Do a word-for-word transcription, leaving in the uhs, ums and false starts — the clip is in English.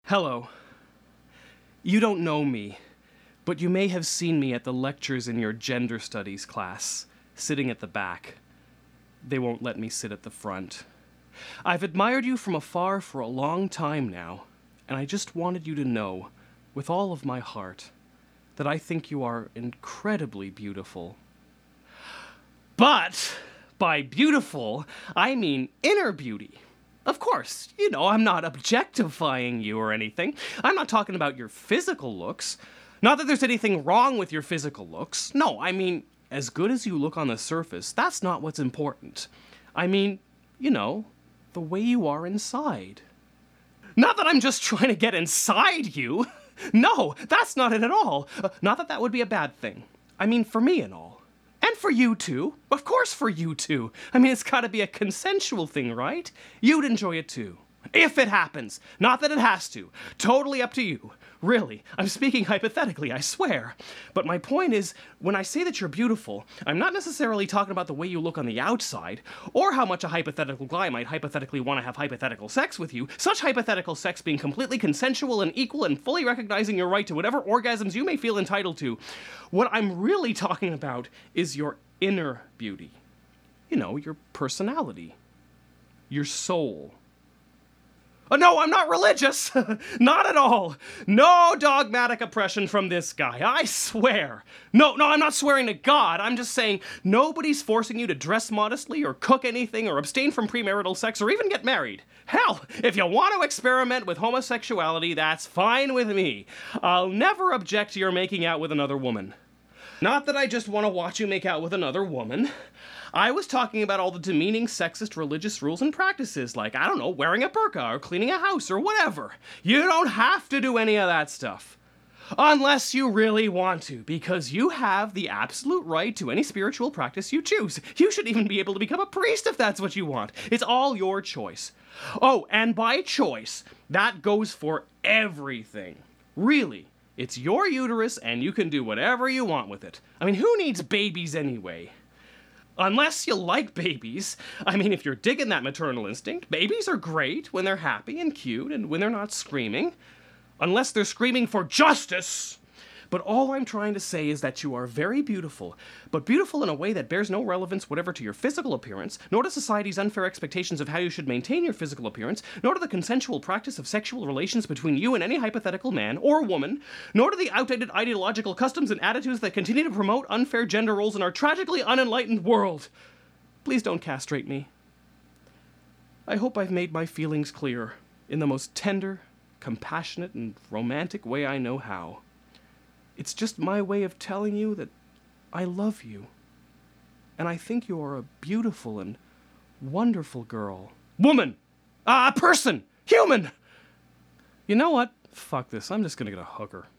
Hello. You don't know me, but you may have seen me at the lectures in your gender studies class, sitting at the back. They won't let me sit at the front. I've admired you from afar for a long time now, and I just wanted you to know, with all of my heart, that I think you are incredibly beautiful. But by beautiful, I mean inner beauty. Of course, you know, I'm not objectifying you or anything. I'm not talking about your physical looks. Not that there's anything wrong with your physical looks. No, I mean, as good as you look on the surface, that's not what's important. I mean, you know, the way you are inside. Not that I'm just trying to get inside you. No, that's not it at all. Uh, not that that would be a bad thing. I mean, for me and all. And for you too. Of course for you too. I mean, it's gotta be a consensual thing, right? You'd enjoy it too. If it happens. Not that it has to. Totally up to you. Really. I'm speaking hypothetically, I swear. But my point is, when I say that you're beautiful, I'm not necessarily talking about the way you look on the outside, or how much a hypothetical guy might hypothetically want to have hypothetical sex with you, such hypothetical sex being completely consensual and equal and fully recognizing your right to whatever orgasms you may feel entitled to. What I'm really talking about is your inner beauty. You know, your personality. Your soul. Oh, no, I'm not religious. Not at all. No dogmatic oppression from this guy, I swear. No, no, I'm not swearing to God. I'm just saying nobody's forcing you to dress modestly or cook anything or abstain from premarital sex or even get married. Hell, if you want to experiment with homosexuality, that's fine with me. I'll never object to your making out with another woman. Not that I just want to watch you make out with another woman. I was talking about all the demeaning sexist religious rules and practices, like, I don't know, wearing a burqa or cleaning a house or whatever. You don't have to do any of that stuff. Unless you really want to, because you have the absolute right to any spiritual practice you choose. You should even be able to become a priest if that's what you want. It's all your choice. Oh, and by choice, that goes for everything. Really. It's your uterus, and you can do whatever you want with it. I mean, who needs babies anyway? Unless you like babies. I mean, if you're digging that maternal instinct, babies are great when they're happy and cute and when they're not screaming. Unless they're screaming for justice. But all I'm trying to say is that you are very beautiful, but beautiful in a way that bears no relevance whatever to your physical appearance, nor to society's unfair expectations of how you should maintain your physical appearance, nor to the consensual practice of sexual relations between you and any hypothetical man or woman, nor to the outdated ideological customs and attitudes that continue to promote unfair gender roles in our tragically unenlightened world. Please don't castrate me. I hope I've made my feelings clear in the most tender, compassionate, and romantic way I know how. It's just my way of telling you that I love you. And I think you are a beautiful and wonderful girl. Woman! A uh, person! Human! You know what? Fuck this. I'm just gonna get a hooker.